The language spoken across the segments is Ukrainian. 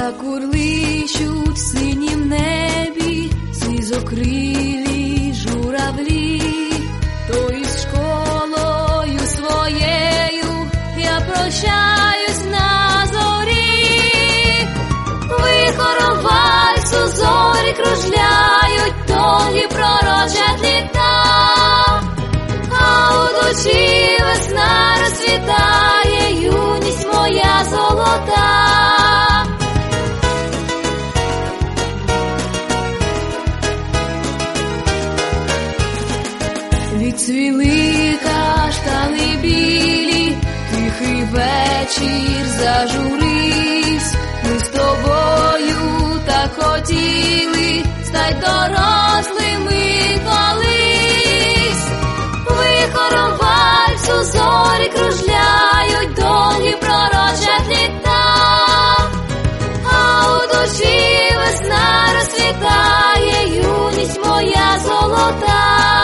Закурлищуть в синім небі сизокрилі журавлі, то із школою своєю я прощаюсь на зорі. Вихором вальсу зорі кружляють, довгі пророчать літа, а у душі весна розцвітає, юність моя золота. Відцвіли каштани білі, тихий вечір зажуривсь. Ми з тобою так хотіли стать дорослими колись. Вихором вальсу зорі кружляють, довгі пророчать літа, а у душі весна розцвітає, юність моя золота.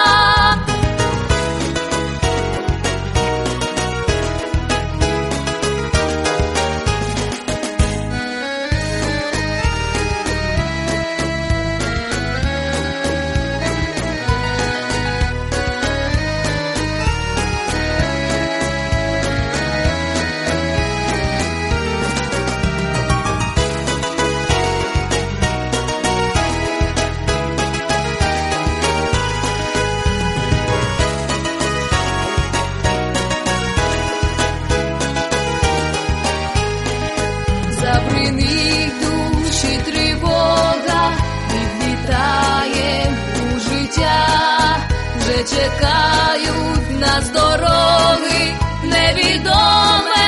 Забриних душі тривога, відлітає у життя, вже чекають нас дороги, невідоме